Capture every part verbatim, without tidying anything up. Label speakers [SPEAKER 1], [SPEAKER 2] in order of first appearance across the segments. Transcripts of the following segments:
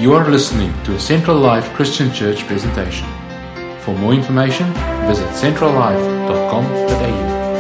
[SPEAKER 1] You are listening to a Central Life Christian Church presentation. For more information, visit central life dot com dot a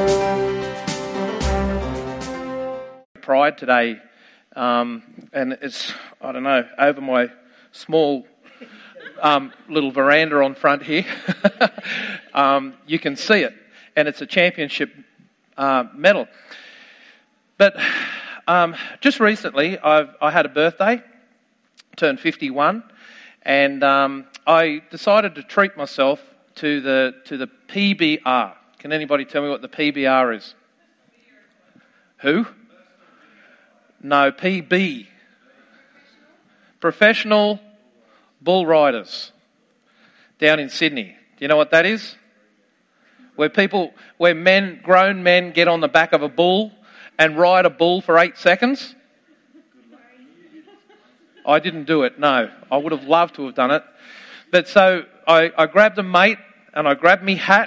[SPEAKER 1] u.
[SPEAKER 2] Pride today, um, and it's, I don't know, over my small um, little veranda on front here. um, you can see it, and it's a championship uh, medal. But um, just recently, I've, I had a birthday, turned fifty-one, and um, I decided to treat myself to the to the P B R. Can anybody tell me what the P B R is? Who? No, P B. Professional Bull Riders down in Sydney. Do you know what that is? Where people, where men, grown men get on the back of a bull and ride a bull for eight seconds. I didn't do it, no. I would have loved to have done it. But so I, I grabbed a mate and I grabbed me hat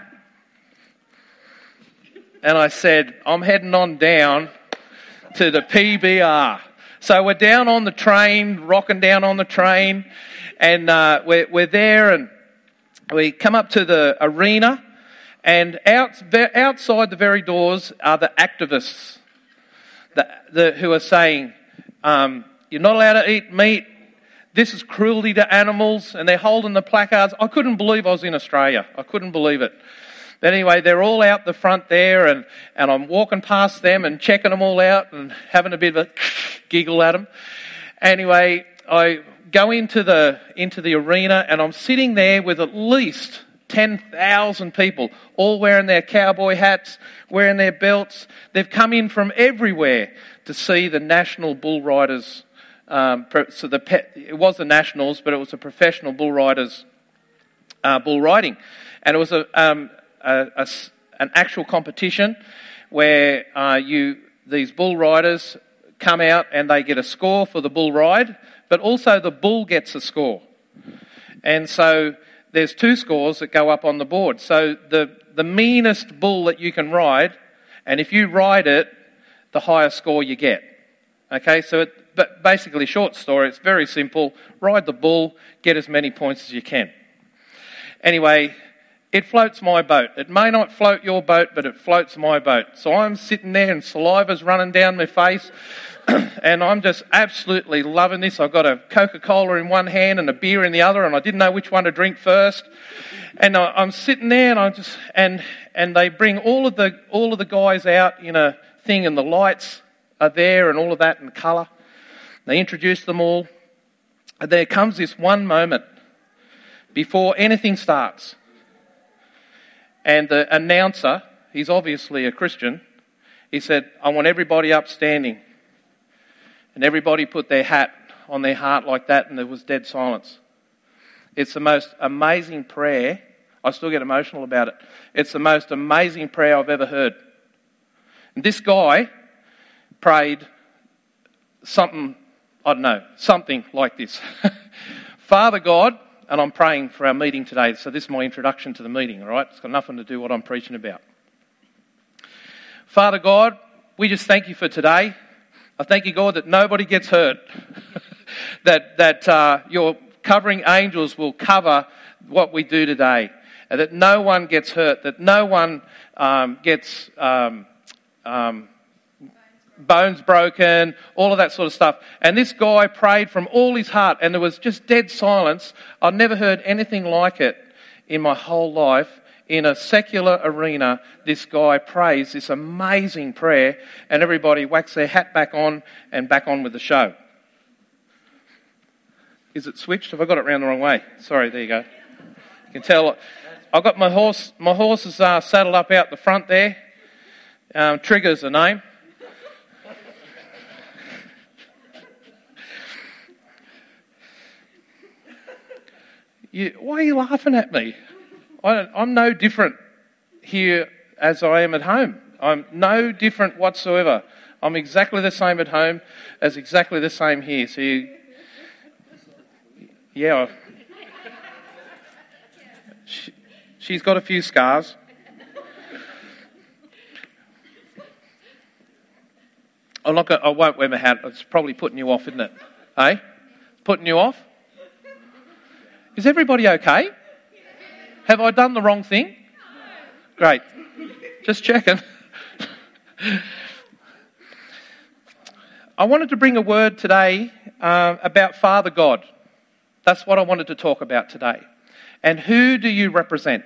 [SPEAKER 2] and I said, I'm heading on down to the P B R. So we're down on the train, rocking down on the train, and uh, we're, we're there, and we come up to the arena, and out, outside the very doors are the activists the, the, who are saying, um, you're not allowed to eat meat, this is cruelty to animals, and they're holding the placards. I couldn't believe I was in Australia. I couldn't believe it. But anyway, they're all out the front there, and, and I'm walking past them and checking them all out and having a bit of a giggle at them. Anyway, I go into the into the arena, and I'm sitting there with at least ten thousand people, all wearing their cowboy hats, wearing their belts. They've come in from everywhere to see the National Bull Riders. Um, so the pet, it was the Nationals, but it was the Professional Bull Riders uh, bull riding, and it was a um, A, a, an actual competition where uh, you these bull riders come out and they get a score for the bull ride, but also the bull gets a score. And so there's two scores that go up on the board. So the, the meanest bull that you can ride, and if you ride it, the higher score you get. Okay, so it, but basically, short story, it's very simple. Ride the bull, get as many points as you can. Anyway, it floats my boat. It may not float your boat, but it floats my boat. So I'm sitting there and saliva's running down my face and I'm just absolutely loving this. I've got a Coca-Cola in one hand and a beer in the other, and I didn't know which one to drink first. And I'm sitting there and I just and and they bring all of the all of the guys out in a thing, and the lights are there and all of that in colour. They introduce them all. And there comes this one moment before anything starts. And the announcer, he's obviously a Christian, he said, I want everybody up standing. And everybody put their hat on their heart like that, and there was dead silence. It's the most amazing prayer. I still get emotional about it. It's the most amazing prayer I've ever heard. And this guy prayed something, I don't know, something like this. Father God, and I'm praying for our meeting today, so this is my introduction to the meeting, all right? It's got nothing to do with what I'm preaching about. Father God, we just thank you for today. I thank you, God, that nobody gets hurt, that that uh, your covering angels will cover what we do today, and that no one gets hurt, that no one um, gets um, um, bones broken, all of that sort of stuff. And this guy prayed from all his heart, and there was just dead silence. I've never heard anything like it in my whole life. In a secular arena, this guy prays this amazing prayer, and everybody whacks their hat back on and back on with the show. Is it switched? Have I got it round the wrong way? Sorry, there you go. You can tell I've got my horse. My horse is uh, saddled up out the front there. Um, Trigger's the name. You, why are you laughing at me? I, I'm no different here as I am at home. I'm no different whatsoever. I'm exactly the same at home as exactly the same here. So you, yeah, she, she's got a few scars. I'm not gonna, I won't wear my hat. It's probably putting you off, isn't it? Hey? Putting you off? Is everybody okay? Have I done the wrong thing? Great. Just checking. I wanted to bring a word today uh, about Father God. That's what I wanted to talk about today. And who do you represent?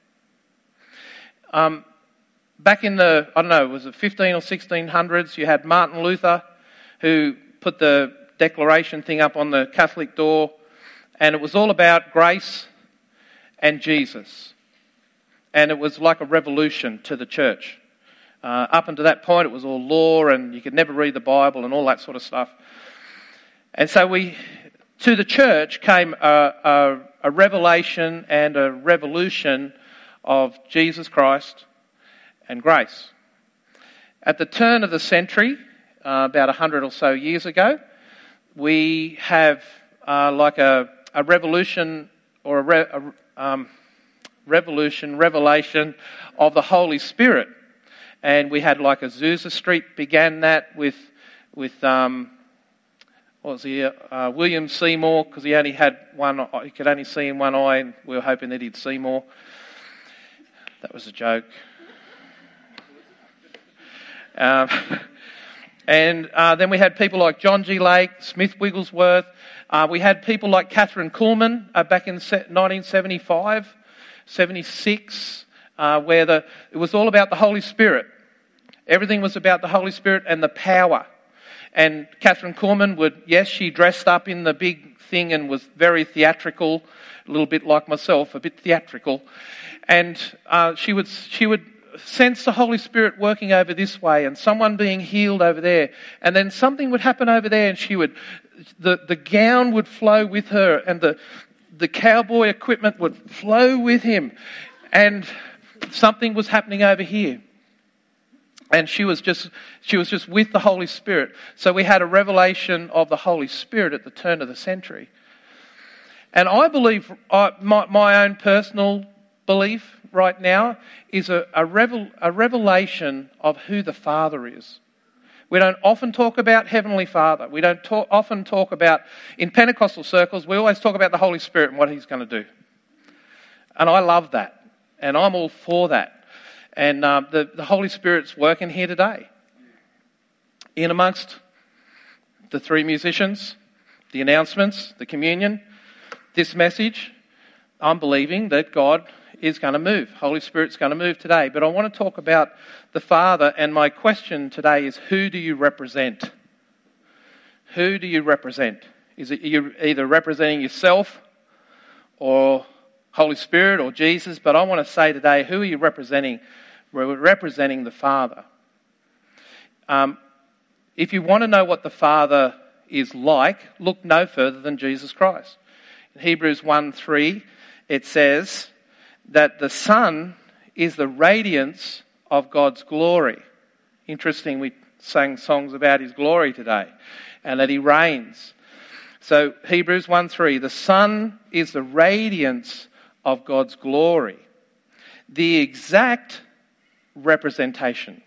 [SPEAKER 2] Um, back in the, I don't know, was it fifteen or sixteen hundreds, you had Martin Luther, who put the declaration thing up on the Catholic door, and it was all about grace and Jesus. And it was like a revolution to the church. Uh, up until that point, it was all law, and you could never read the Bible and all that sort of stuff. And so we, to the church came a, a, a revelation and a revolution of Jesus Christ and grace. At the turn of the century, uh, about a hundred or so years ago, we have uh, like a, a revolution or a, re, a um, revolution, revelation of the Holy Spirit. And we had like Azusa Street began that with, with um, what was he, uh, William Seymour, because he only had one, he could only see in one eye, and we were hoping that he'd see more. That was a joke. Um, and uh, then we had people like John G. Lake, Smith Wigglesworth. Uh, we had people like Catherine Kuhlman uh, back in nineteen seventy-five, seventy-six, uh, where the it was all about the Holy Spirit. Everything was about the Holy Spirit and the power. And Catherine Kuhlman would, yes, she dressed up in the big thing and was very theatrical, a little bit like myself, a bit theatrical. And uh, she would she would sense the Holy Spirit working over this way and someone being healed over there. And then something would happen over there, and she would, the, the gown would flow with her, and the the cowboy equipment would flow with him. And something was happening over here. And she was just she was just with the Holy Spirit. So we had a revelation of the Holy Spirit at the turn of the century. And I believe, uh, my, my own personal belief right now is a, a, revel, a revelation of who the Father is. We don't often talk about Heavenly Father. We don't talk, often talk about, in Pentecostal circles, we always talk about the Holy Spirit and what He's going to do. And I love that. And I'm all for that. And uh, the, the Holy Spirit's working here today. In amongst the three musicians, the announcements, the communion, this message, I'm believing that God is going to move. Holy Spirit's going to move today. But I want to talk about the Father, and my question today is, who do you represent? Who do you represent? Is it you either representing yourself or Holy Spirit or Jesus? But I want to say today, who are you representing? We're representing the Father. Um, if you want to know what the Father is like, look no further than Jesus Christ. In Hebrews one three, it says that the Son is the radiance of God's glory. Interesting, we sang songs about His glory today, and that He reigns. So Hebrews one three, the Son is the radiance of God's glory, the exact representation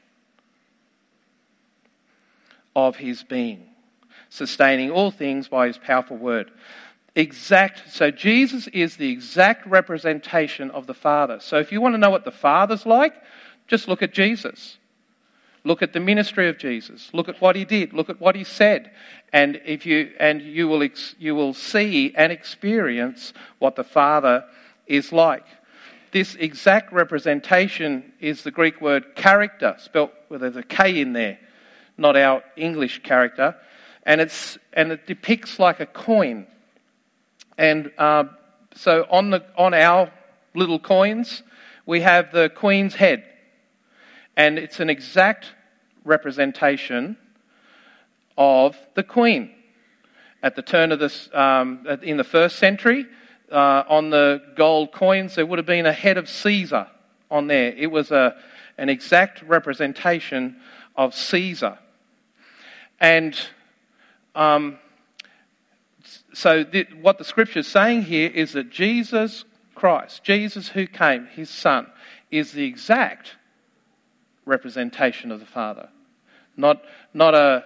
[SPEAKER 2] of His being, sustaining all things by His powerful word. Exact. So Jesus is the exact representation of the Father. So if you want to know what the Father's like, just look at Jesus. Look at the ministry of Jesus. Look at what He did. Look at what He said, and if you and you will ex, you will see and experience what the Father is like. This exact representation is the Greek word character, spelt with a K in there, not our English character, and it's and it depicts like a coin. And uh, so on the on our little coins, we have the Queen's head, and it's an exact representation of the Queen. At the turn of this, um, in the first century, uh, on the gold coins, there would have been a head of Caesar on there. It was a an exact representation of Caesar, and um, so th- what the Scripture is saying here is that Jesus Christ, Jesus who came, His Son, is the exact representation of the Father, not not a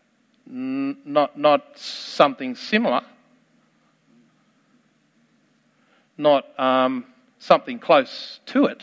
[SPEAKER 2] not not something similar. not um, something close to it,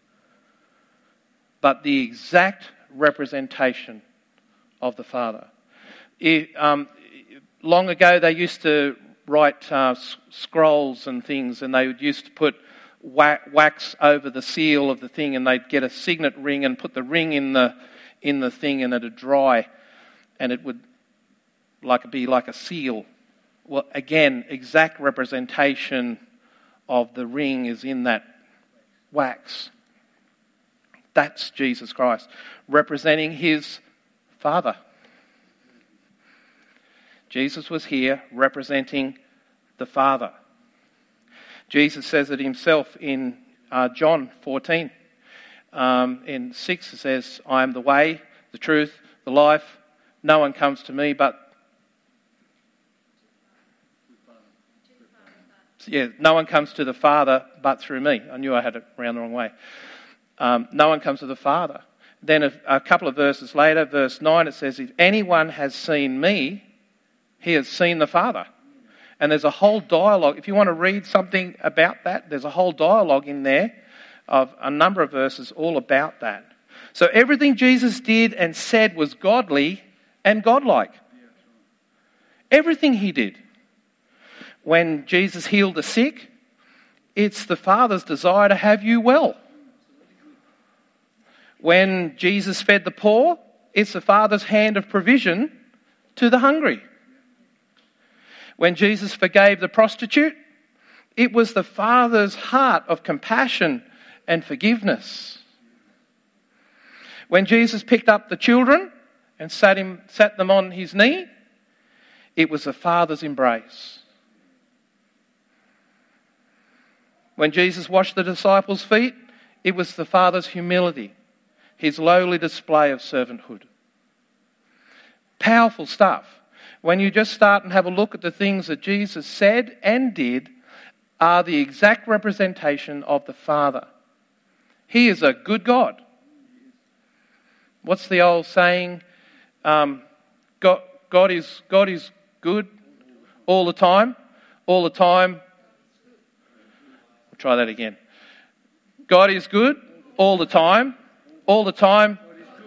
[SPEAKER 2] but the exact representation of the Father. It, um, long ago, they used to write uh, s- scrolls and things, and they would used to put wa- wax over the seal of the thing, and they'd get a signet ring and put the ring in the in the thing, and it'd dry, and it would like be like a seal. Well, again, exact representation of the ring is in that wax. That's Jesus Christ, representing his Father. Jesus was here representing the Father. Jesus says it himself in uh, John fourteen. Um, in six it says, I am the way, the truth, the life. No one comes to me but... Yeah, no one comes to the Father but through me. I knew I had it around the wrong way. Um, no one comes to the Father. Then a, a couple of verses later, verse nine, it says, if anyone has seen me, he has seen the Father. And there's a whole dialogue. If you want to read something about that, there's a whole dialogue in there of a number of verses all about that. So everything Jesus did and said was godly and godlike. Everything he did. When Jesus healed the sick, it's the Father's desire to have you well. When Jesus fed the poor, it's the Father's hand of provision to the hungry. When Jesus forgave the prostitute, it was the Father's heart of compassion and forgiveness. When Jesus picked up the children and sat him, sat them on his knee, it was the Father's embrace. When Jesus washed the disciples' feet, it was the Father's humility, his lowly display of servanthood. Powerful stuff. When you just start and have a look at the things that Jesus said and did are the exact representation of the Father. He is a good God. What's the old saying? Um, God, God is God is good all the time. All the time. We'll try that again. God is good all the time. All the time.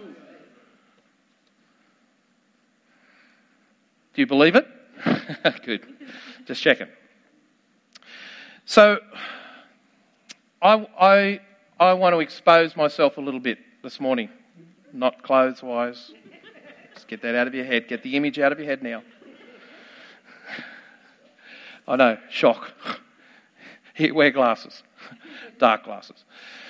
[SPEAKER 2] Do you believe it? Good. Just checking. So, I, I, I want to expose myself a little bit this morning. Not clothes-wise. Just get that out of your head. Get the image out of your head now. I know, shock. Here, wear glasses. Dark glasses.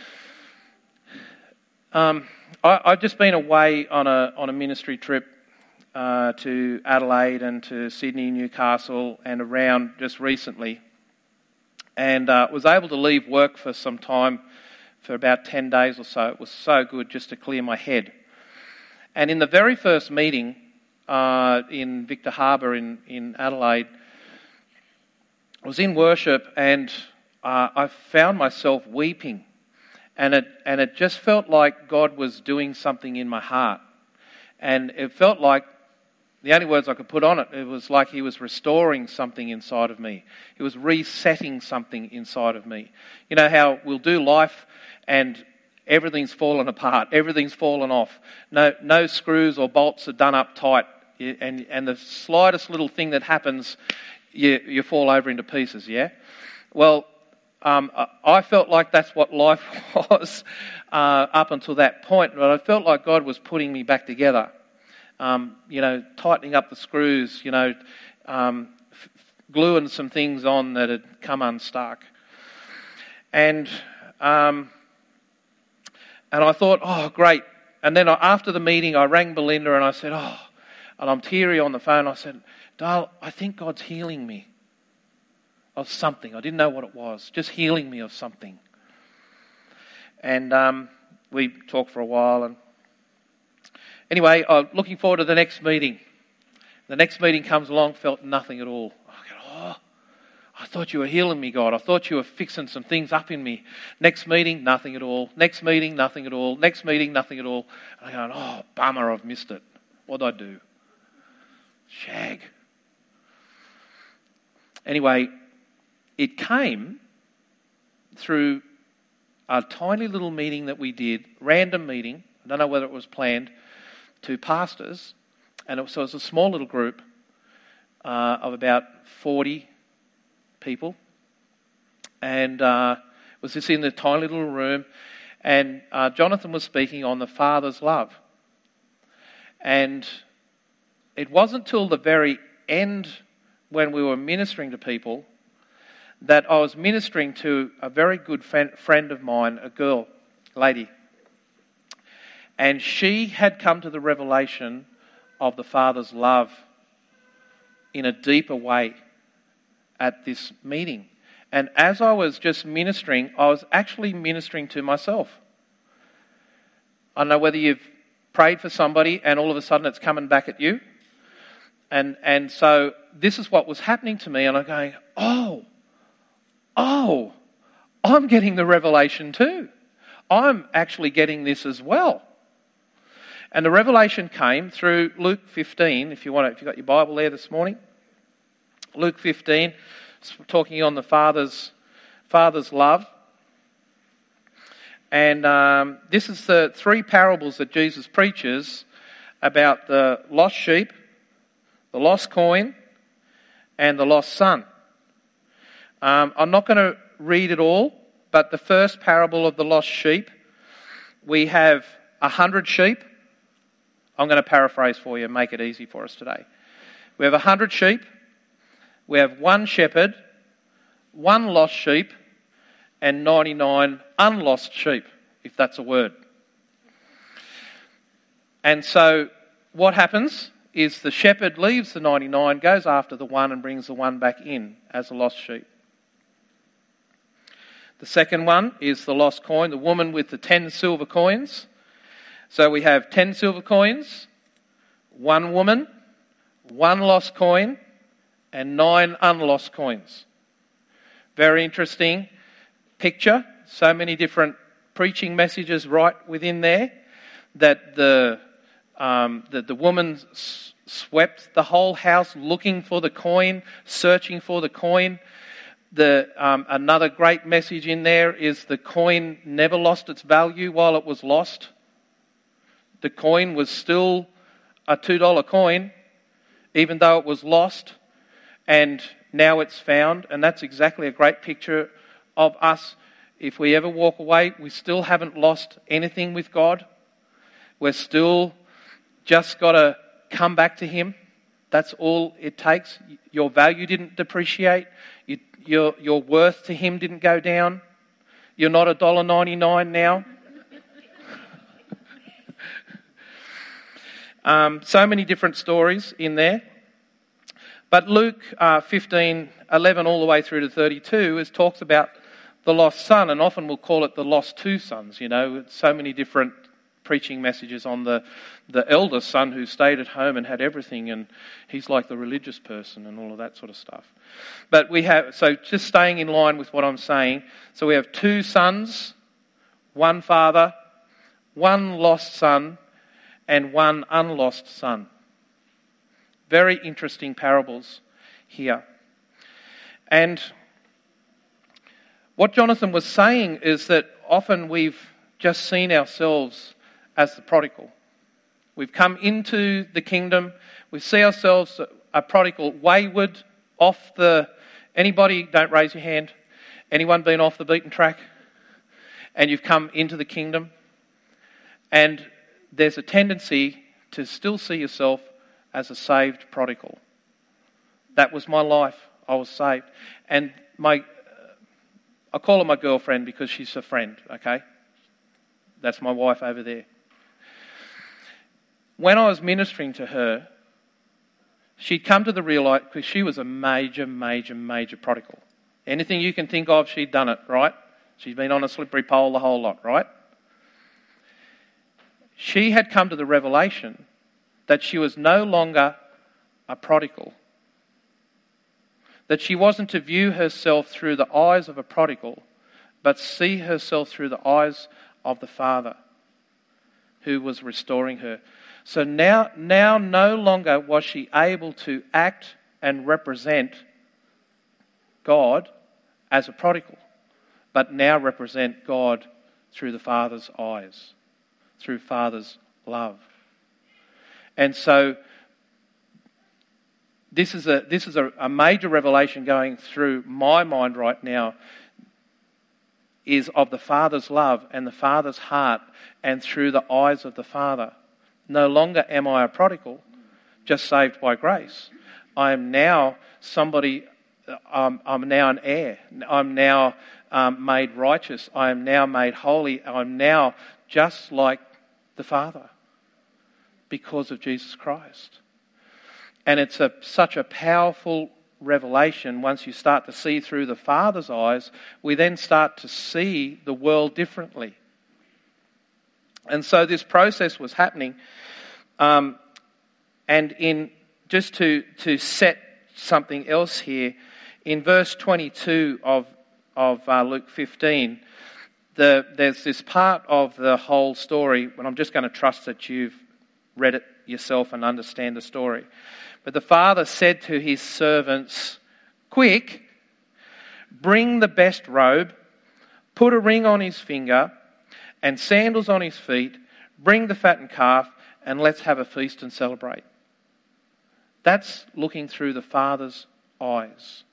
[SPEAKER 2] Um, I, I've just been away on a on a ministry trip uh, to Adelaide and to Sydney, Newcastle, and around just recently, and uh, was able to leave work for some time, for about ten days or so. It was so good just to clear my head. And in the very first meeting uh, in Victor Harbour in, in Adelaide, I was in worship and uh, I found myself weeping. And it and it just felt like God was doing something in my heart. And it felt like, the only words I could put on it, it was like he was restoring something inside of me. He was resetting something inside of me. You know how we'll do life and everything's fallen apart, everything's fallen off. No no screws or bolts are done up tight. And, and the slightest little thing that happens, you, you fall over into pieces, yeah? Well, Um, I felt like that's what life was uh, up until that point, but I felt like God was putting me back together. Um, you know, tightening up the screws, you know, um, f- gluing some things on that had come unstuck. And um, and I thought, oh, great. And then I, after the meeting, I rang Belinda and I said, oh, and I'm teary on the phone. I said, Darl, I think God's healing me of something. I didn't know what it was. Just healing me of something. And um, we talked for a while. And anyway, I'm looking forward to the next meeting. The next meeting comes along, felt nothing at all. I go, oh, I thought you were healing me, God. I thought you were fixing some things up in me. Next meeting, nothing at all. Next meeting, nothing at all. Next meeting, nothing at all. And I go, oh, bummer, I've missed it. What did I do? Shag. Anyway, it came through a tiny little meeting that we did, random meeting, I don't know whether it was planned, to pastors. And it was, so it was a small little group uh, of about forty people. And uh, it was just in the tiny little room. And uh, Jonathan was speaking on the Father's love. And it wasn't till the very end when we were ministering to people that I was ministering to a very good friend of mine, a girl, lady. And she had come to the revelation of the Father's love in a deeper way at this meeting. And as I was just ministering, I was actually ministering to myself. I don't know whether you've prayed for somebody and all of a sudden it's coming back at you. And and so this is what was happening to me, and I'm going, oh, oh, I'm getting the revelation too. I'm actually getting this as well. And the revelation came through Luke fifteen, if you want to, if you've got your Bible there this morning. Luke fifteen, talking on the Father's, Father's love. And um, this is the three parables that Jesus preaches about the lost sheep, the lost coin, and the lost son. Um, I'm not going to read it all, but the first parable of the lost sheep, we have a hundred sheep. I'm going to paraphrase for you and make it easy for us today. We have a hundred sheep. We have one shepherd, one lost sheep, and ninety-nine unlost sheep, if that's a word. And so what happens is the shepherd leaves the ninety-nine, goes after the one and brings the one back in as a lost sheep. The second one is the lost coin, the woman with the ten silver coins. So we have ten silver coins, one woman, one lost coin, and nine unlost coins. Very interesting picture. So many different preaching messages right within there. That the um, that the woman s- swept the whole house looking for the coin, searching for the coin. The um, another great message in there is the coin never lost its value while it was lost. The coin was still a two dollar coin, even though it was lost, and now it's found. And that's exactly a great picture of us. If we ever walk away, we still haven't lost anything with God. We're still just got to come back to Him. That's all it takes. Your value didn't depreciate. You, your, your worth to Him didn't go down. You're not a one dollar ninety-nine now. Um, so many different stories in there. But Luke uh, fifteen, eleven all the way through to thirty-two is talks about the lost son, and often we'll call it the lost two sons. You know, so many different preaching messages on the, the eldest son who stayed at home and had everything, and he's like the religious person and all of that sort of stuff. But we have, so just staying in line with what I'm saying, so we have two sons, one father, one lost son, and one unlost son. Very interesting parables here. And what Jonathan was saying is that often we've just seen ourselves as the prodigal. We've come into the kingdom, we see ourselves a prodigal, wayward, off the... Anybody, don't raise your hand. Anyone been off the beaten track? And you've come into the kingdom? And there's a tendency to still see yourself as a saved prodigal. That was my life. I was saved. And my, I call her my girlfriend because she's a friend, okay? That's my wife over there. When I was ministering to her, she'd come to the realisation, because she was a major, major, major prodigal. Anything you can think of, she'd done it, right? She's been on a slippery pole the whole lot, right? She had come to the revelation that she was no longer a prodigal. That she wasn't to view herself through the eyes of a prodigal, but see herself through the eyes of the Father who was restoring her. So now, now no longer was she able to act and represent God as a prodigal. but now represent God through the Father's eyes, through Father's love. And so this is a this is a, a major revelation going through my mind right now, is of the Father's love and the Father's heart, and through the eyes of the Father. No longer am I a prodigal, just saved by grace. I am now somebody, um, I'm now an heir. I'm now um, made righteous. I am now made holy. I'm now just like the Father because of Jesus Christ. And it's a such a powerful revelation. Once you start to see through the Father's eyes, we then start to see the world differently. And so this process was happening. Um, and in just to to set something else here, in verse twenty-two of of uh, Luke fifteen, the, there's this part of the whole story, and I'm just going to trust that you've read it yourself and understand the story. But the father said to his servants, "Quick, bring the best robe, put a ring on his finger and sandals on his feet, bring the fattened calf, and let's have a feast and celebrate." That's looking through the Father's eyes.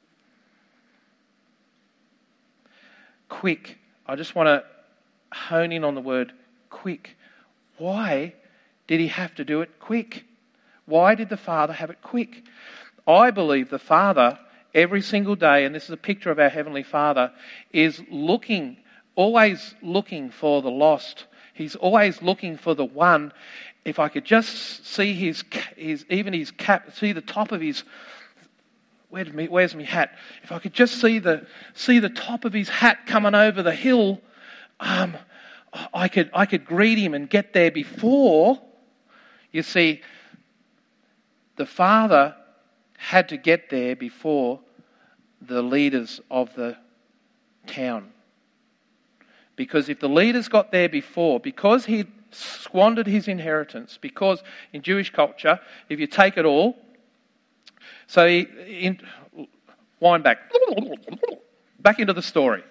[SPEAKER 2] Quick. I just want to hone in on the word quick. Why did he have to do it quick? Why did the Father have it quick? I believe the Father, every single day, and this is a picture of our Heavenly Father, is looking, always looking for the lost. He's always looking for the one. If I could just see his, his even his cap, see the top of his, where did me, where's my hat? If I could just see the see the top of his hat coming over the hill, um, I could I could greet him and get there before. You see, the Father had to get there before the leaders of the town. Because if the leaders got there before, because he'd squandered his inheritance, because in Jewish culture, if you take it all, so he, in, wind back, back into the story.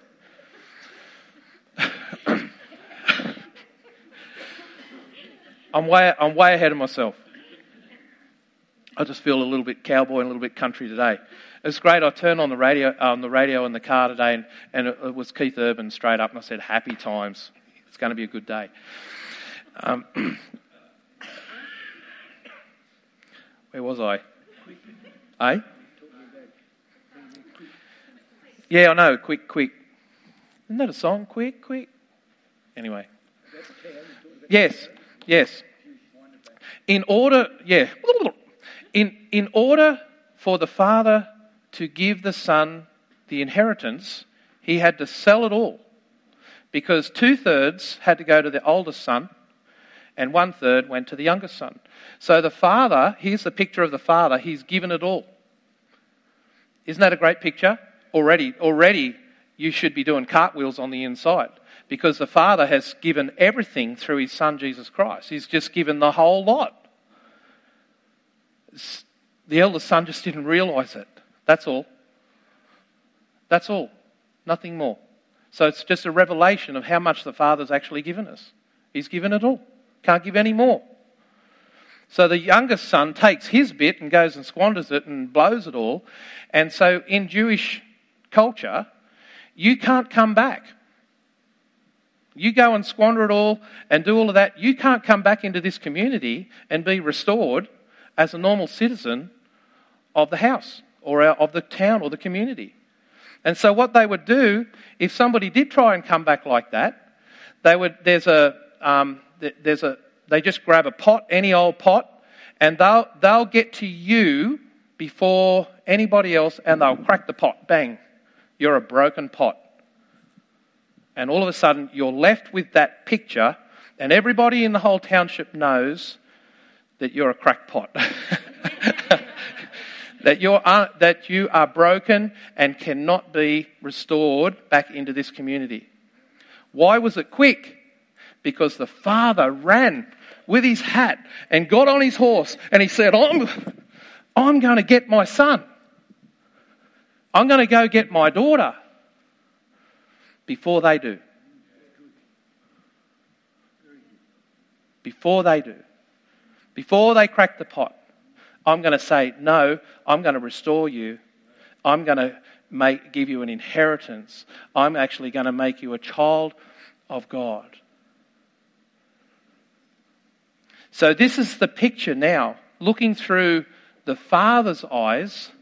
[SPEAKER 2] I'm way, I'm way ahead of myself. I just feel a little bit cowboy and a little bit country today. It's great. I turned on the radio, on the radio in the car today, and, and it, it was Keith Urban straight up, and I said, "Happy times. It's going to be a good day." Um, where was I? Eh? Yeah, I know. Quick, quick. Isn't that a song? Quick, quick. Anyway. Yes, yes. In order, yeah. In in order for the Father to give the Son the inheritance, he had to sell it all. Because two-thirds had to go to the oldest son, and one-third went to the youngest son. So the Father, here's the picture of the Father, he's given it all. Isn't that a great picture? Already, already you should be doing cartwheels on the inside, because the Father has given everything through his Son, Jesus Christ. He's just given the whole lot. The eldest son just didn't realise it. That's all. That's all. Nothing more. So it's just a revelation of how much the Father's actually given us. He's given it all. Can't give any more. So the youngest son takes his bit and goes and squanders it and blows it all. And so in Jewish culture, you can't come back. You go and squander it all and do all of that. You can't come back into this community and be restored as a normal citizen of the house or of the town or the community. And so what they would do, if somebody did try and come back like that, they would. There's a um, there's a. They just grab a pot, any old pot, and they'll they'll get to you before anybody else, and they'll crack the pot. Bang, you're a broken pot. And all of a sudden, you're left with that picture, and everybody in the whole township knows that you're a crackpot. that you're uh, that you are broken and cannot be restored back into this community. Why was it quick? Because the Father ran with his hat and got on his horse, and he said, I'm, I'm going to get my son. I'm going to go get my daughter. before they do. Before they do. Before they crack the pot, I'm going to say, no, I'm going to restore you. I'm going to make, give you an inheritance. I'm actually going to make you a child of God. So this is the picture now, looking through the Father's eyes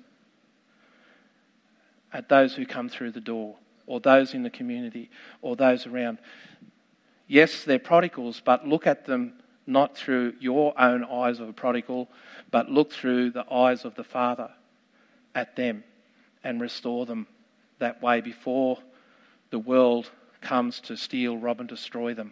[SPEAKER 2] at those who come through the door, or those in the community, or those around. Yes, they're prodigals, but look at them not through your own eyes of a prodigal, but look through the eyes of the Father at them and restore them that way before the world comes to steal, rob and destroy them.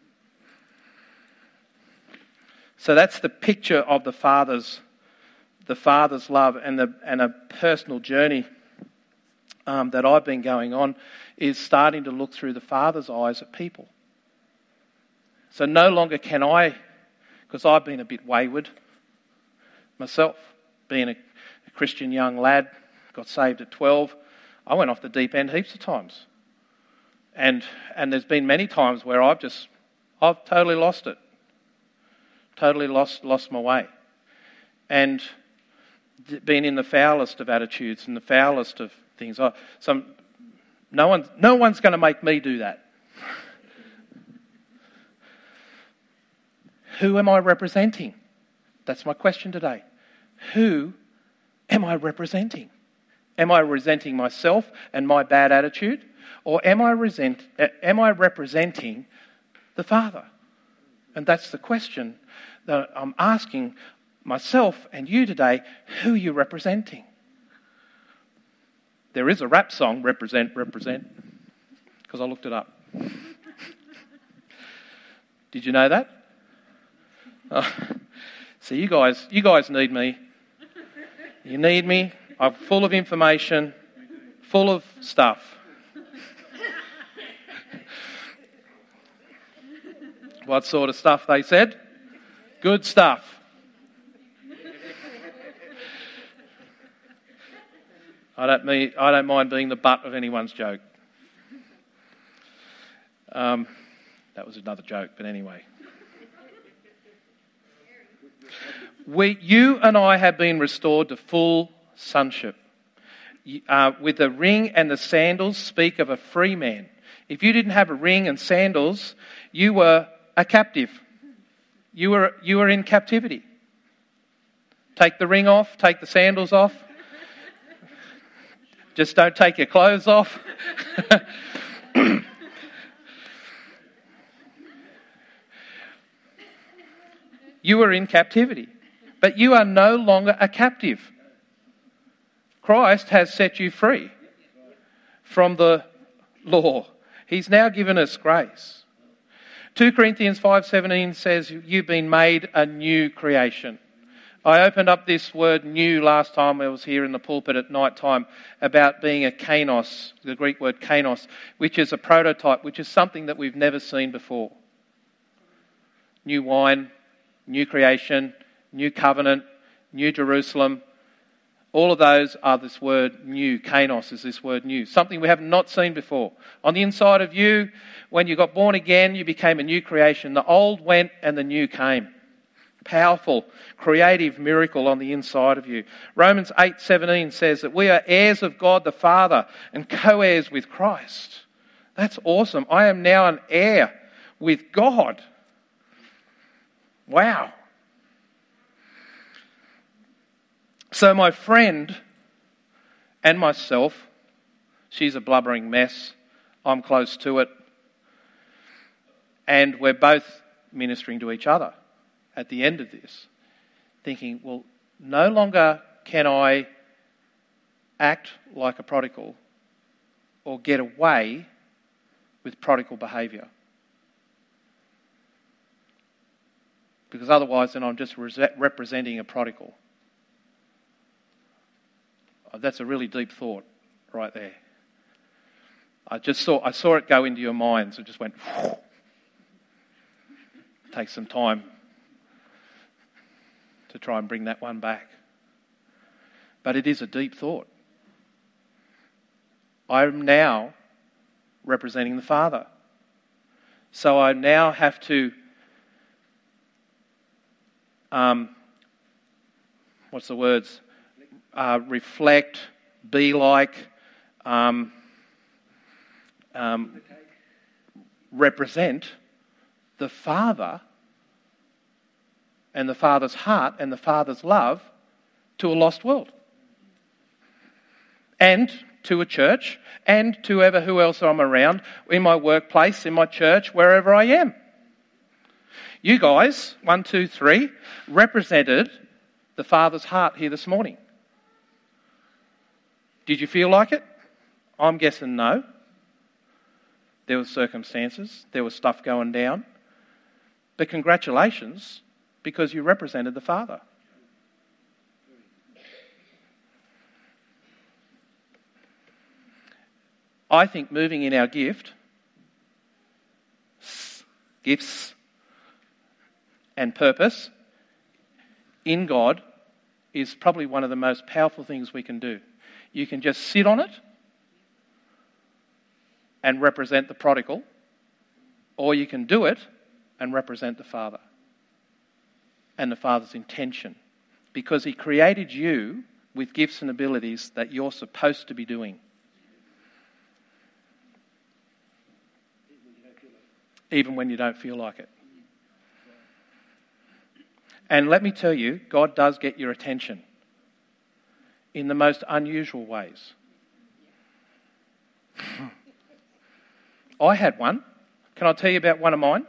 [SPEAKER 2] So that's the picture of the Father's, the Father's love, and the and a personal journey um, that I've been going on is starting to look through the Father's eyes at people. So no longer can I, because I've been a bit wayward myself, being a, a Christian young lad, got saved at twelve. I went off the deep end heaps of times. And and there's been many times where I've just, I've totally lost it. Totally lost lost my way. And been in the foulest of attitudes and the foulest of things. I, some, no, one, no one's going to make me do that. Who am I representing? That's my question today. Who am I representing? Am I representing myself and my bad attitude? Or am I, resent, am I representing the Father? And that's the question that I'm asking myself and you today. Who are you representing? There is a rap song, Represent, Represent, because I looked it up. Did you know that? Oh, so you guys, you guys need me. You need me. I'm full of information, full of stuff. What sort of stuff they said? Good stuff. I don't mean, I don't mind being the butt of anyone's joke. Um, that was another joke, but anyway. We, you and I have been restored to full sonship. Uh, with the ring and the sandals speak of a free man. If you didn't have a ring and sandals, you were a captive. You were you were in captivity. Take the ring off, take the sandals off. Just don't take your clothes off. You were in captivity. But you are no longer a captive. Christ has set you free from the law. He's now given us grace. Second Corinthians five seventeen says you've been made a new creation. I opened up this word new last time I was here in the pulpit at night time about being a kainos, the Greek word kainos, which is a prototype, which is something that we've never seen before. New wine, new creation, new covenant, new Jerusalem. All of those are this word new. Kainos is this word new. Something we have not seen before. On the inside of you, when you got born again, you became a new creation. The old went and the new came. Powerful, creative miracle on the inside of you. Romans eight seventeen says that we are heirs of God the Father and co-heirs with Christ. That's awesome. I am now an heir with God. Wow. So my friend and myself, she's a blubbering mess. I'm close to it. And we're both ministering to each other at the end of this, thinking, well, no longer can I act like a prodigal or get away with prodigal behaviour. Because otherwise then I'm just representing a prodigal. That's a really deep thought right there. I just saw I saw it go into your minds. It just went. Take some time to try and bring that one back. But it is a deep thought. I'm now representing the Father. So I now have to, um, what's the words? Uh, reflect, be like, um, um, represent the Father and the Father's heart and the Father's love to a lost world. And to a church, and to whoever who else I'm around, in my workplace, in my church, wherever I am. You guys, one, two, three, represented the Father's heart here this morning. Did you feel like it? I'm guessing no. There were circumstances, there was stuff going down. But congratulations, because you represented the Father. I think moving in our gift, gifts and purpose in God is probably one of the most powerful things we can do. You can just sit on it and represent the prodigal, or you can do it and represent the Father and the Father's intention, because He created you with gifts and abilities that you're supposed to be doing. Even when you don't feel like it. And let me tell you, God does get your attention in the most unusual ways. I had one. Can I tell you about one of mine?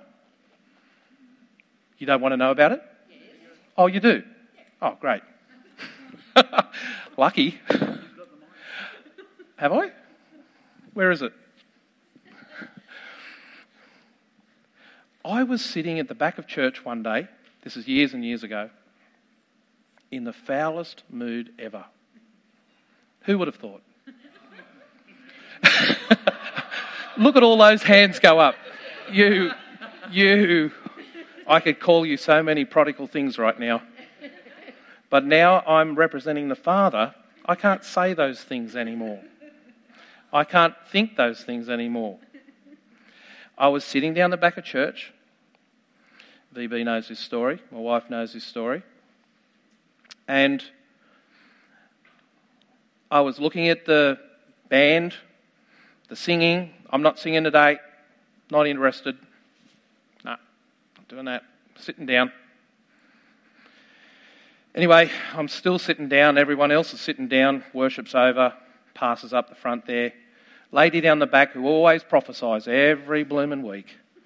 [SPEAKER 2] You don't want to know about it? Yes. Oh, you do? Oh, great. Lucky. Have I? Where is it? I was sitting at the back of church one day, this is years and years ago, in the foulest mood ever. Who would have thought? Look at all those hands go up. You, you, I could call you so many prodigal things right now. But now I'm representing the Father. I can't say those things anymore. I can't think those things anymore. I was sitting down the back of church. V B knows this story. My wife knows this story. And I was looking at the band, the singing. I'm not singing today. Not interested. No, not doing that. Sitting down. Anyway, I'm still sitting down. Everyone else is sitting down. Worship's over. Passes up the front there. Lady down the back who always prophesies every blooming week.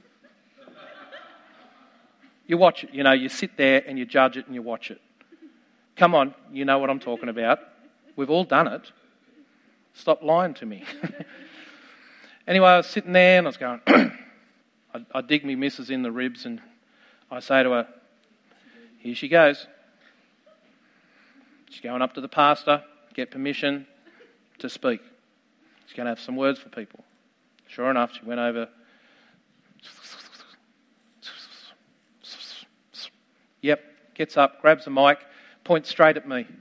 [SPEAKER 2] You watch it, you know, you sit there and you judge it and you watch it. Come on, you know what I'm talking about. We've all done it. Stop lying to me. Anyway, I was sitting there and I was going, I, I dig me missus in the ribs and I say to her, here she goes. She's going up to the pastor, get permission to speak. She's going to have some words for people. Sure enough, she went over. Yep, gets up, grabs the mic, points straight at me.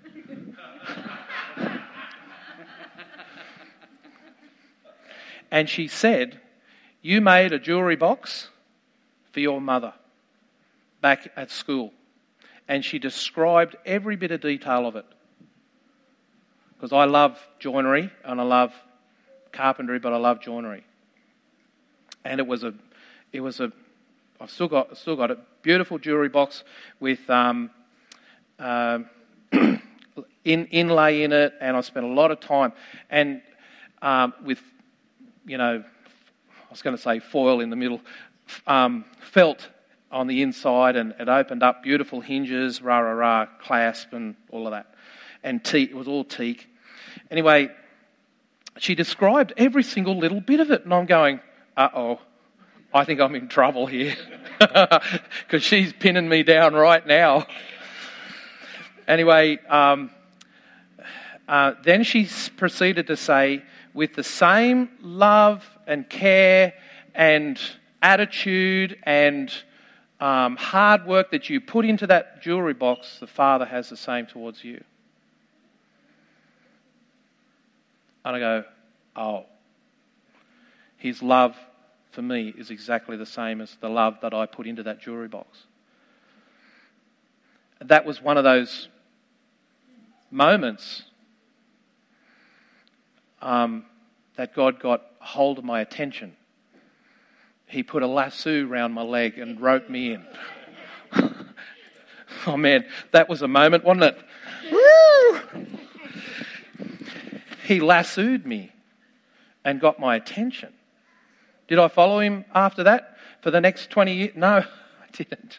[SPEAKER 2] And she said, you made a jewellery box for your mother back at school. And she described every bit of detail of it. Because I love joinery and I love carpentry, but I love joinery. And it was a, it was a, I've still got, still got it, beautiful jewellery box with um, uh, in, inlay in it, and I spent a lot of time. And um, with, you know, I was going to say foil in the middle, um, felt on the inside, and it opened up beautiful hinges, rah, rah, rah, clasp and all of that. And teak, it was all teak. Anyway, she described every single little bit of it, and I'm going, uh-oh, I think I'm in trouble here, because she's pinning me down right now. Anyway, um, uh, then she proceeded to say, with the same love and care and attitude and um, hard work that you put into that jewellery box, the Father has the same towards you. And I go, oh. his love for me is exactly the same as the love that I put into that jewellery box. That was one of those moments um, that God got hold of my attention. He put a lasso round my leg and roped me in. Oh man, that was a moment, wasn't it? Woo! He lassoed me and got my attention. Did I follow him after that for the next twenty years? No, I didn't.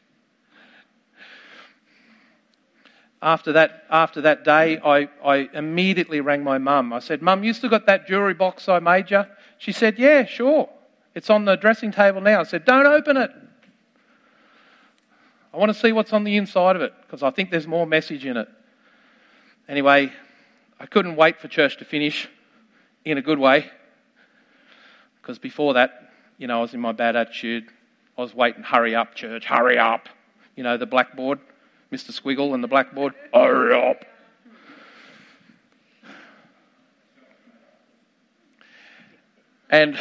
[SPEAKER 2] After that, after that day, I, I immediately rang my mum. I said, Mum, you still got that jewellery box I made you? She said, yeah, sure. It's on the dressing table now. I said, don't open it. I want to see what's on the inside of it because I think there's more message in it. Anyway, I couldn't wait for church to finish in a good way because before that, you know, I was in my bad attitude. I was waiting, hurry up, church, hurry up. You know, the blackboard, Mister Squiggle and the blackboard, hurry up. And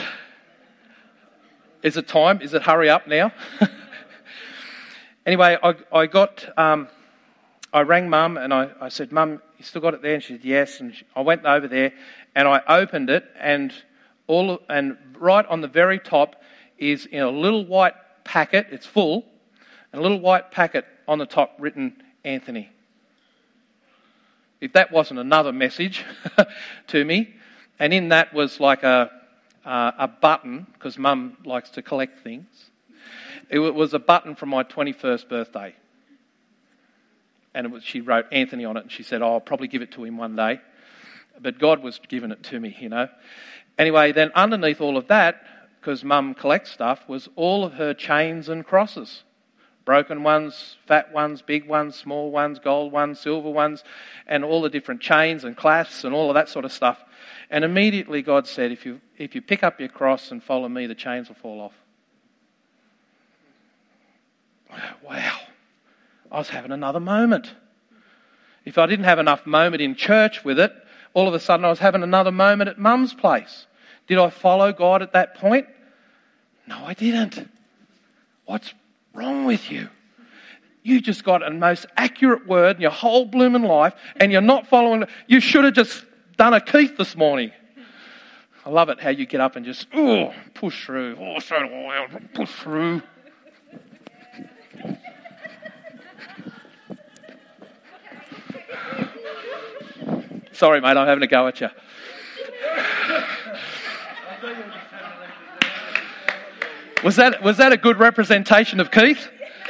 [SPEAKER 2] is it time? Is it hurry up now? Anyway, I, I got, um, I rang Mum and I, I said, Mum, you still got it there? And she said, yes. And she, I went over there and I opened it and all, and right on the very top is in a little white packet, it's full, and a little white packet on the top written Anthony. If that wasn't another message to me, and in that was like a, uh, a button, because Mum likes to collect things. It was a button from my twenty-first birthday. And it was, she wrote Anthony on it and she said, oh, I'll probably give it to him one day. But God was giving it to me, you know. Anyway, then underneath all of that, because Mum collects stuff, was all of her chains and crosses. Broken ones, fat ones, big ones, small ones, gold ones, silver ones, and all the different chains and clasps and all of that sort of stuff. And immediately God said, if you if you pick up your cross and follow me, the chains will fall off. Wow. I was having another moment. If I didn't have enough moment in church with it, all of a sudden I was having another moment at Mum's place. Did I follow God at that point? No, I didn't. What's wrong with you? You just got a most accurate word in your whole blooming life and you're not following it. You should have just done a Keith this morning. I love it how you get up and just, oh, push through. Oh, so do I. Push through. Sorry, mate, I'm having a go at you. Was that was that a good representation of Keith?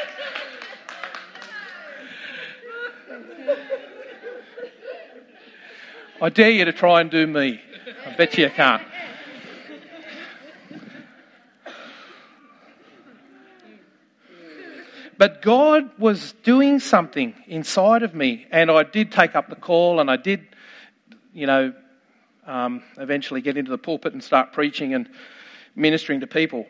[SPEAKER 2] I dare you to try and do me. I bet you you can't. But God was doing something inside of me, and I did take up the call, and I did, you know, um, eventually get into the pulpit and start preaching and ministering to people.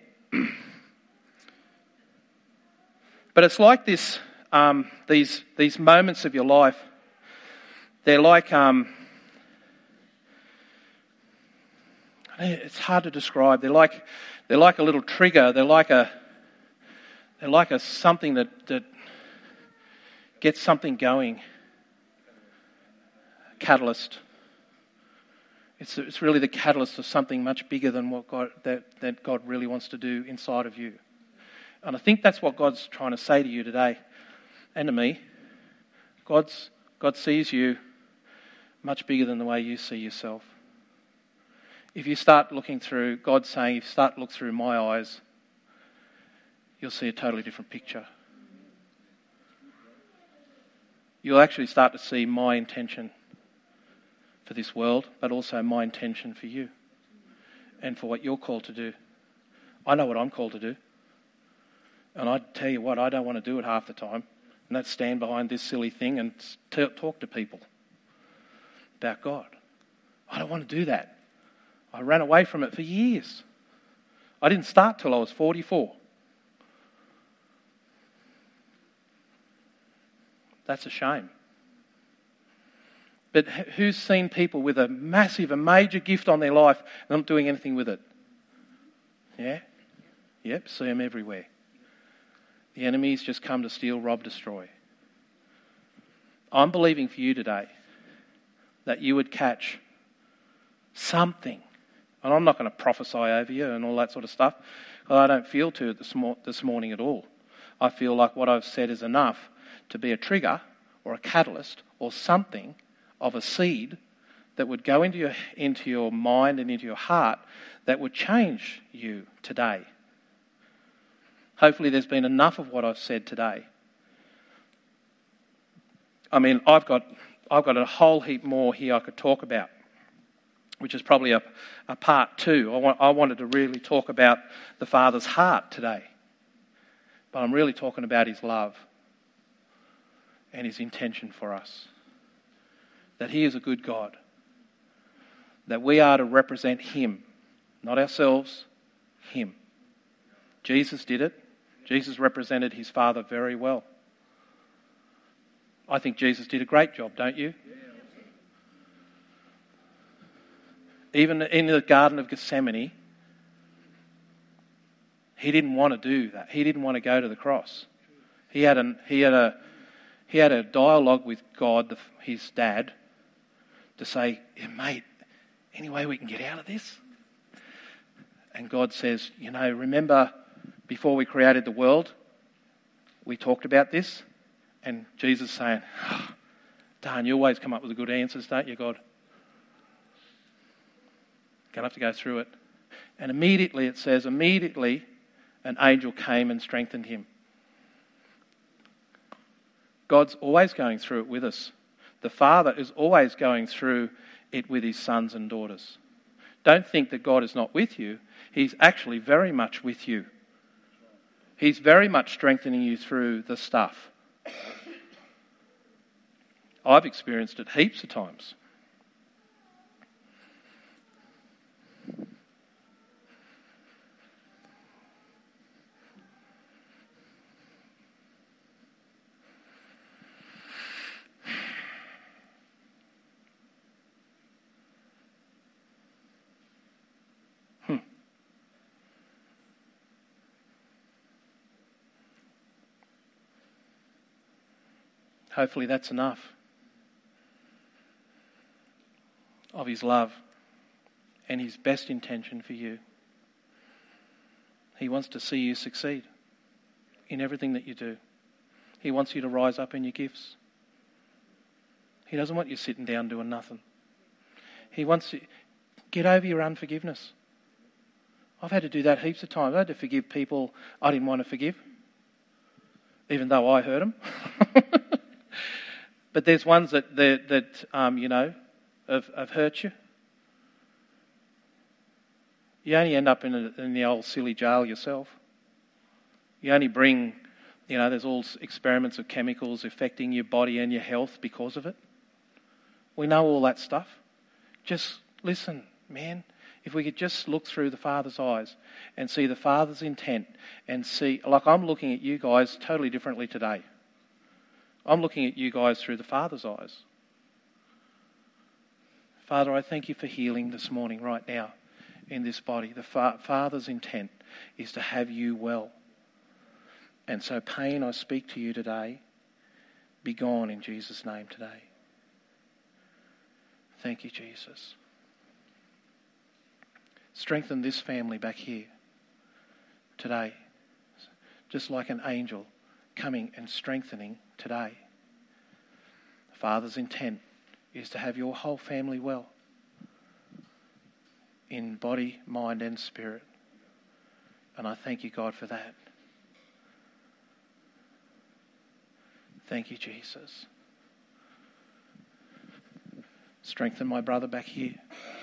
[SPEAKER 2] But it's like this, um, these these moments of your life. They're like, um, it's hard to describe. They're like they're like a little trigger. They're like a they're like a something that that gets something going. Catalyst. It's it's really the catalyst of something much bigger than what God that, that God really wants to do inside of you. And I think that's what God's trying to say to you today and to me. God's God sees you much bigger than the way you see yourself. If you start looking through, God's saying, if you start to look through my eyes, you'll see a totally different picture. You'll actually start to see my intention for this world, but also my intention for you and for what you're called to do. I know what I'm called to do. And I tell you what, I don't want to do it half the time. And that's stand behind this silly thing and t- talk to people about God. I don't want to do that. I ran away from it for years. I didn't start till I was forty-four. That's a shame. But who's seen people with a massive, a major gift on their life and not doing anything with it? Yeah? Yep, see them everywhere. The enemy's just come to steal, rob, destroy. I'm believing for you today that you would catch something. And I'm not going to prophesy over you and all that sort of stuff. I don't feel to it this, mor- this morning at all. I feel like what I've said is enough to be a trigger or a catalyst or something of a seed that would go into your, into your mind and into your heart that would change you today. Hopefully there's been enough of what I've said today. I mean, I've got I've got a whole heap more here I could talk about, which is probably a, a part two. I, want, I wanted to really talk about the Father's heart today. But I'm really talking about his love and his intention for us. That he is a good God. That we are to represent him, not ourselves, him. Jesus did it. Jesus represented his Father very well. I think Jesus did a great job, don't you? Even in the Garden of Gethsemane, he didn't want to do that. He didn't want to go to the cross. He had an he had a he had a dialogue with God, the, his dad, to say, yeah, mate, any way we can get out of this? And God says, you know, remember before we created the world, we talked about this? And Jesus saying, oh, darn, you always come up with the good answers, don't you, God? Gonna have to go through it. And immediately, it says, immediately an angel came and strengthened him. God's always going through it with us. The Father is always going through it with his sons and daughters. Don't think that God is not with you. He's actually very much with you. He's very much strengthening you through the stuff. I've experienced it heaps of times. Hmm. Hopefully that's enough of his love and his best intention for you. He wants to see you succeed in everything that you do. He wants you to rise up in your gifts. He doesn't want you sitting down doing nothing. He wants you to get over your unforgiveness. I've had to do that heaps of times. I had to forgive people I didn't want to forgive, even though I hurt them. But there's ones that that, that um, you know have, have hurt you. You only end up in, a, in the old silly jail yourself. You only bring, you know, there's all experiments of chemicals affecting your body and your health because of it. We know all that stuff. Just listen, man. If we could just look through the Father's eyes and see the Father's intent and see, like I'm looking at you guys totally differently today. I'm looking at you guys through the Father's eyes. Father, I thank you for healing this morning right now in this body. The fa- Father's intent is to have you well. And so pain, I speak to you today, be gone in Jesus' name today. Thank you, Jesus. Strengthen this family back here today, just like an angel coming and strengthening today. The Father's intent is to have your whole family well in body, mind and spirit. And I thank you, God, for that. Thank you, Jesus. Strengthen my brother back here.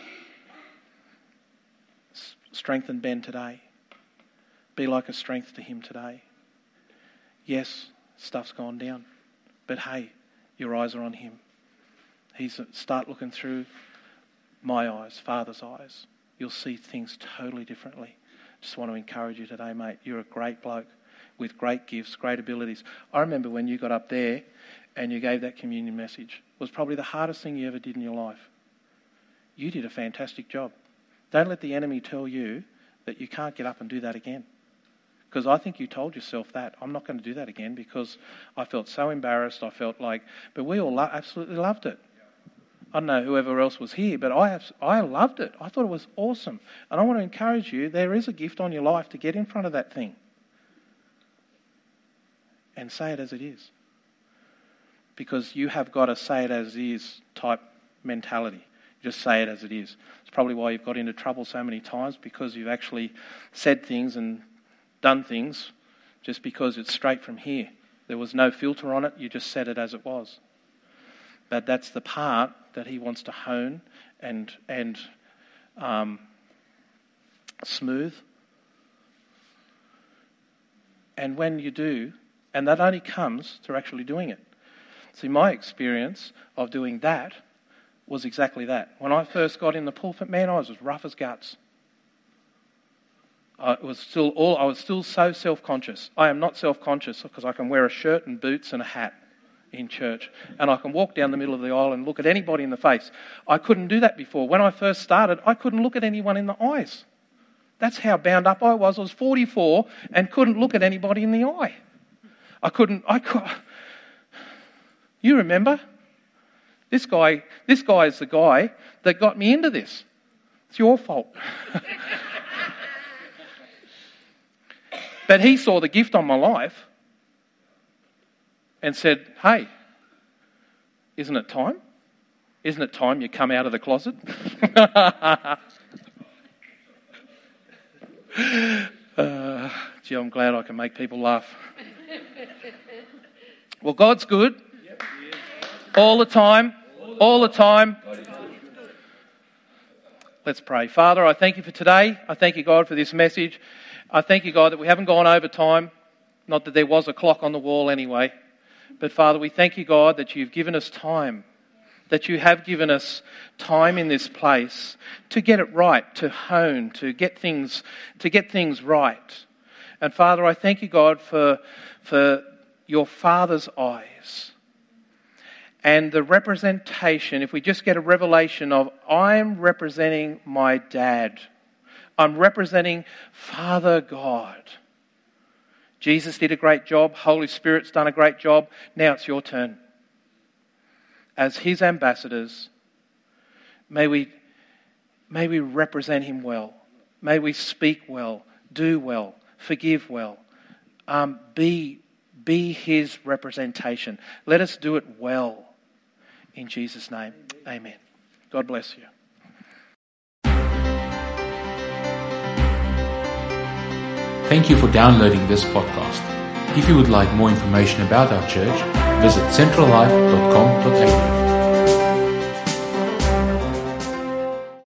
[SPEAKER 2] S- strengthen Ben today. Be like a strength to him today. Yes, stuff's gone down. But hey, your eyes are on him. He's start looking through my eyes, Father's eyes. You'll see things totally differently. Just want to encourage you today, mate. You're a great bloke with great gifts, great abilities. I remember when you got up there and you gave that communion message. It was probably the hardest thing you ever did in your life. You did a fantastic job. Don't let the enemy tell you that you can't get up and do that again. Because I think you told yourself that. I'm not going to do that again because I felt so embarrassed. I felt like, but we all lo- absolutely loved it. I don't know whoever else was here, but I have, I loved it. I thought it was awesome. And I want to encourage you, there is a gift on your life to get in front of that thing and say it as it is. Because you have got a say it as it is type mentality. Just say it as it is. It's probably why you've got into trouble so many times, because you've actually said things and done things just because it's straight from here. There was no filter on it. You just said it as it was. But that's the part that he wants to hone and and um, smooth. And when you do, and that only comes through actually doing it. See, my experience of doing that was exactly that. When I first got in the pulpit, man, I was as rough as guts. I was still all. I was still so self-conscious. I am not self-conscious because I can wear a shirt and boots and a hat in church, and I can walk down the middle of the aisle and look at anybody in the face. I couldn't do that before. When I first started, I couldn't look at anyone in the eyes. That's how bound up I was. I was forty-four and couldn't look at anybody in the eye. I couldn't. I could. You remember? This guy. This guy is the guy that got me into this. It's your fault. But he saw the gift on my life and said, hey, isn't it time? Isn't it time you come out of the closet? uh, gee, I'm glad I can make people laugh. Well, God's good. All the time. All the time. Let's pray. Father, I thank you for today. I thank you, God, for this message. I thank you, God, that we haven't gone over time. Not that there was a clock on the wall anyway. But Father, we thank you, God, that you've given us time. That you have given us time in this place to get it right, to hone, to get things, to get things right. And Father, I thank you, God, for, for your Father's eyes. And the representation, if we just get a revelation of, I'm representing my dad. I'm representing Father God. Jesus did a great job. Holy Spirit's done a great job. Now it's your turn. As his ambassadors, may we, may we represent him well. May we speak well, do well, forgive well. Um, be, be his representation. Let us do it well. In Jesus' name, amen. God bless you.
[SPEAKER 1] Thank you for downloading this podcast. If you would like more information about our church, visit central life dot com dot a u.